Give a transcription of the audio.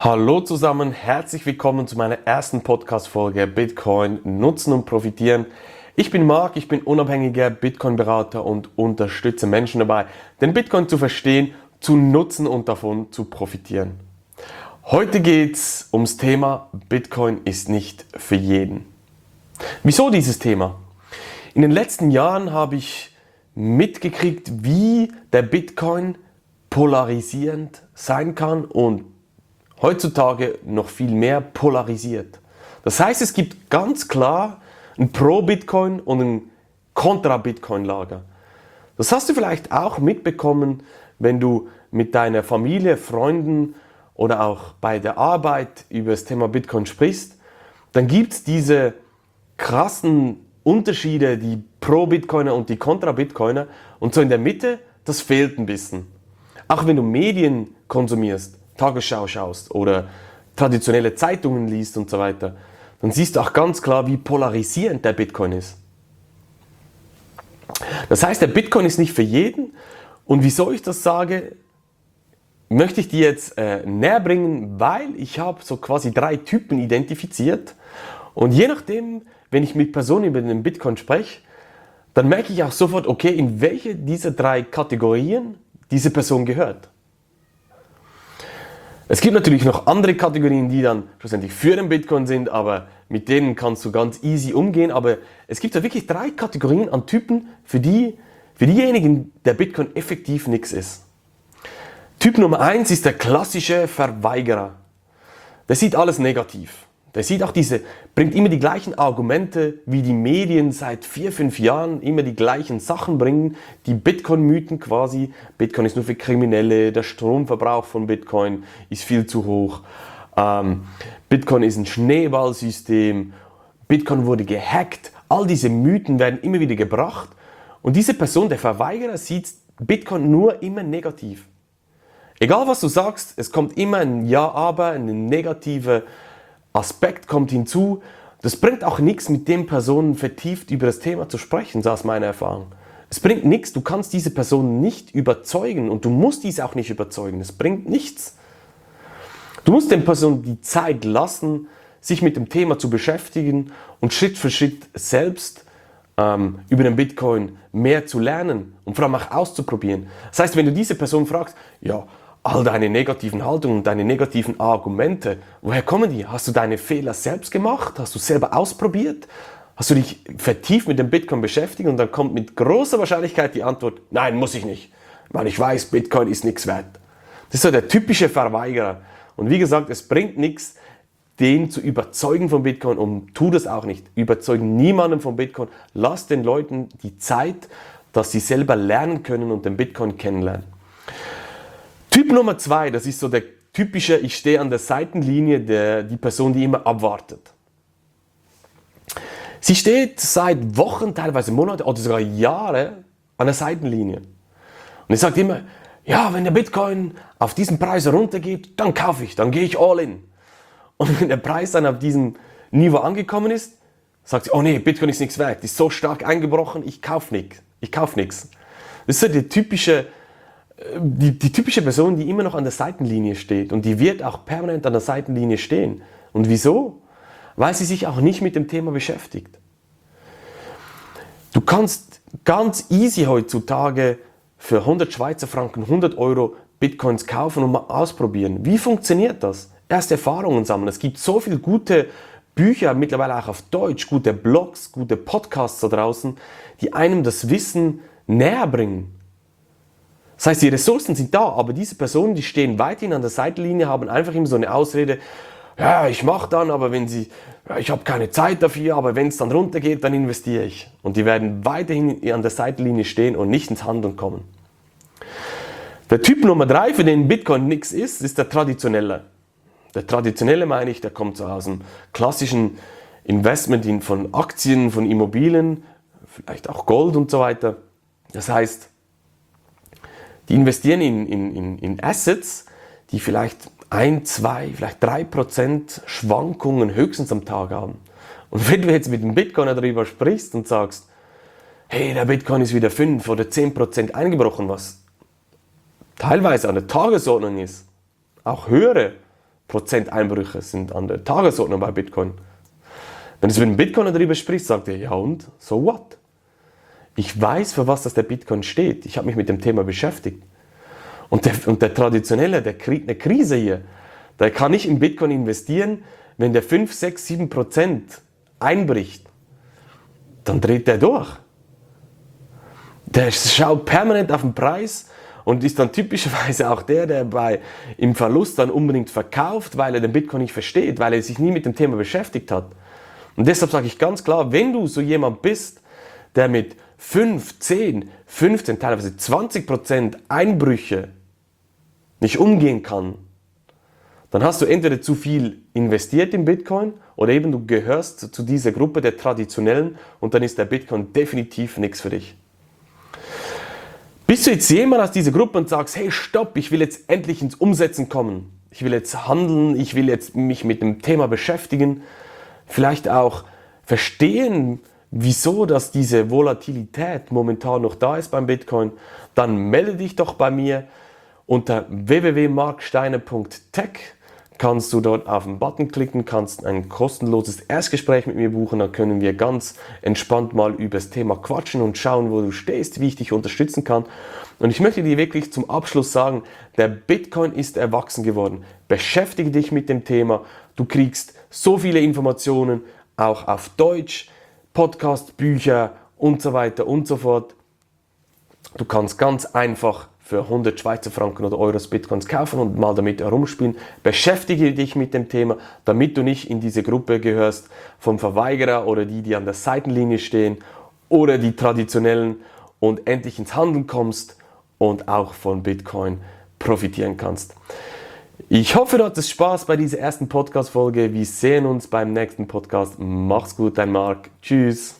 Hallo zusammen, herzlich willkommen zu meiner ersten Podcast-Folge Bitcoin nutzen und profitieren. Ich bin Marc, ich bin unabhängiger Bitcoin-Berater und unterstütze Menschen dabei, den Bitcoin zu verstehen, zu nutzen und davon zu profitieren. Heute geht es ums Thema Bitcoin ist nicht für jeden. Wieso dieses Thema? In den letzten Jahren habe ich mitgekriegt, wie der Bitcoin polarisierend sein kann und heutzutage noch viel mehr polarisiert. Das heißt, es gibt ganz klar ein Pro-Bitcoin und ein Contra-Bitcoin-Lager. Das hast du vielleicht auch mitbekommen, wenn du mit deiner Familie, Freunden oder auch bei der Arbeit über das Thema Bitcoin sprichst. Dann gibt es diese krassen Unterschiede, die Pro-Bitcoiner und die Contra-Bitcoiner. Und so in der Mitte, das fehlt ein bisschen. Auch wenn du Medien konsumierst, Tagesschau schaust oder traditionelle Zeitungen liest und so weiter, dann siehst du auch ganz klar, wie polarisierend der Bitcoin ist. Das heißt, der Bitcoin ist nicht für jeden. Und wieso ich das sage, möchte ich dir jetzt näher bringen, weil ich habe so quasi 3 Typen identifiziert. Und je nachdem, wenn ich mit Personen über den Bitcoin spreche, dann merke ich auch sofort, okay, in welche dieser 3 Kategorien diese Person gehört. Es gibt natürlich noch andere Kategorien, die dann schlussendlich für den Bitcoin sind, aber mit denen kannst du ganz easy umgehen. Aber es gibt da wirklich 3 Kategorien an Typen, für diejenigen der Bitcoin effektiv nichts ist. Typ Nummer 1 ist der klassische Verweigerer. Der sieht alles negativ. Der sieht auch bringt immer die gleichen Argumente, wie die Medien seit 4-5 Jahren immer die gleichen Sachen bringen. Die Bitcoin-Mythen quasi. Bitcoin ist nur für Kriminelle, der Stromverbrauch von Bitcoin ist viel zu hoch. Bitcoin ist ein Schneeballsystem. Bitcoin wurde gehackt. All diese Mythen werden immer wieder gebracht. Und diese Person, der Verweigerer, sieht Bitcoin nur immer negativ. Egal was du sagst, es kommt immer ein Ja, aber, ein negativer Aspekt kommt hinzu. Das bringt auch nichts, mit den Personen vertieft über das Thema zu sprechen, so aus meiner Erfahrung. Es bringt nichts, du kannst diese Person nicht überzeugen und du musst diese auch nicht überzeugen. Es bringt nichts. Du musst den Personen die Zeit lassen, sich mit dem Thema zu beschäftigen und Schritt für Schritt selbst über den Bitcoin mehr zu lernen und vor allem auch auszuprobieren. Das heißt, wenn du diese Person fragst, ja, all deine negativen Haltungen und deine negativen Argumente, woher kommen die? Hast du deine Fehler selbst gemacht? Hast du selber ausprobiert? Hast du dich vertieft mit dem Bitcoin beschäftigt? Und dann kommt mit großer Wahrscheinlichkeit die Antwort, nein, muss ich nicht, weil ich weiß, Bitcoin ist nichts wert. Das ist so der typische Verweigerer. Und wie gesagt, es bringt nichts, den zu überzeugen von Bitcoin und tu das auch nicht. Überzeugen niemanden von Bitcoin. Lass den Leuten die Zeit, dass sie selber lernen können und den Bitcoin kennenlernen. Typ Nummer 2, das ist so der typische, ich stehe an der Seitenlinie, die Person, die immer abwartet. Sie steht seit Wochen, teilweise Monaten oder sogar Jahre an der Seitenlinie. Und sie sagt immer, ja, wenn der Bitcoin auf diesen Preis runtergeht, dann kaufe ich, dann gehe ich all in. Und wenn der Preis dann auf diesem Niveau angekommen ist, sagt sie, oh nee, Bitcoin ist nichts wert, ist so stark eingebrochen, ich kaufe nichts. Das ist so die typische Person, die immer noch an der Seitenlinie steht und die wird auch permanent an der Seitenlinie stehen. Und wieso? Weil sie sich auch nicht mit dem Thema beschäftigt. Du kannst ganz easy heutzutage für 100 Schweizer Franken, 100 Euro Bitcoins kaufen und mal ausprobieren. Wie funktioniert das? Erst Erfahrungen sammeln. Es gibt so viele gute Bücher, mittlerweile auch auf Deutsch, gute Blogs, gute Podcasts da draußen, die einem das Wissen näher bringen. Das heißt, die Ressourcen sind da, aber diese Personen, die stehen weiterhin an der Seitenlinie, haben einfach immer so eine Ausrede, ja, ich mache dann, aber ich habe keine Zeit dafür, aber wenn es dann runtergeht, dann investiere ich. Und die werden weiterhin an der Seitenlinie stehen und nicht ins Handeln kommen. Der Typ Nummer 3, für den Bitcoin nichts ist der Traditionelle. Der Traditionelle meine ich, der kommt so aus dem klassischen Investment von Aktien, von Immobilien, vielleicht auch Gold und so weiter. Das heißt, die investieren in Assets, die vielleicht 1, 2, vielleicht 3% Schwankungen höchstens am Tag haben. Und wenn du jetzt mit dem Bitcoiner darüber sprichst und sagst, hey, der Bitcoin ist wieder 5 oder 10% eingebrochen, was teilweise an der Tagesordnung ist, auch höhere Einbrüche sind an der Tagesordnung bei Bitcoin. Wenn du mit einem Bitcoiner darüber sprichst, sagt er, ja und, so what? Ich weiß, für was das der Bitcoin steht. Ich habe mich mit dem Thema beschäftigt. Und der Traditionelle, der kriegt eine Krise hier. Der kann nicht in Bitcoin investieren, wenn der 5, 6, 7% einbricht. Dann dreht der durch. Der schaut permanent auf den Preis und ist dann typischerweise auch der im Verlust dann unbedingt verkauft, weil er den Bitcoin nicht versteht, weil er sich nie mit dem Thema beschäftigt hat. Und deshalb sage ich ganz klar, wenn du so jemand bist, der mit 5, 10, 15, teilweise 20% Einbrüche nicht umgehen kann, dann hast du entweder zu viel investiert in Bitcoin oder eben du gehörst zu dieser Gruppe der Traditionellen und dann ist der Bitcoin definitiv nichts für dich. Bist du jetzt jemand aus dieser Gruppe und sagst, hey stopp, ich will jetzt endlich ins Umsetzen kommen, ich will jetzt handeln, ich will jetzt mich mit dem Thema beschäftigen, vielleicht auch verstehen, wieso dass diese Volatilität momentan noch da ist beim Bitcoin, dann melde dich doch bei mir unter www.marksteiner.tech. Kannst du dort auf den Button klicken, kannst ein kostenloses Erstgespräch mit mir buchen, dann können wir ganz entspannt mal über das Thema quatschen und schauen, wo du stehst, wie ich dich unterstützen kann. Und ich möchte dir wirklich zum Abschluss sagen, der Bitcoin ist erwachsen geworden. Beschäftige dich mit dem Thema, du kriegst so viele Informationen, auch auf Deutsch, Podcast, Bücher und so weiter und so fort. Du kannst ganz einfach für 100 Schweizer Franken oder Euros Bitcoins kaufen und mal damit herumspielen. Beschäftige dich mit dem Thema, damit du nicht in diese Gruppe gehörst vom Verweigerer oder die an der Seitenlinie stehen oder die Traditionellen und endlich ins Handeln kommst und auch von Bitcoin profitieren kannst. Ich hoffe, du hattest Spaß bei dieser ersten Podcast-Folge. Wir sehen uns beim nächsten Podcast. Mach's gut, dein Marc. Tschüss.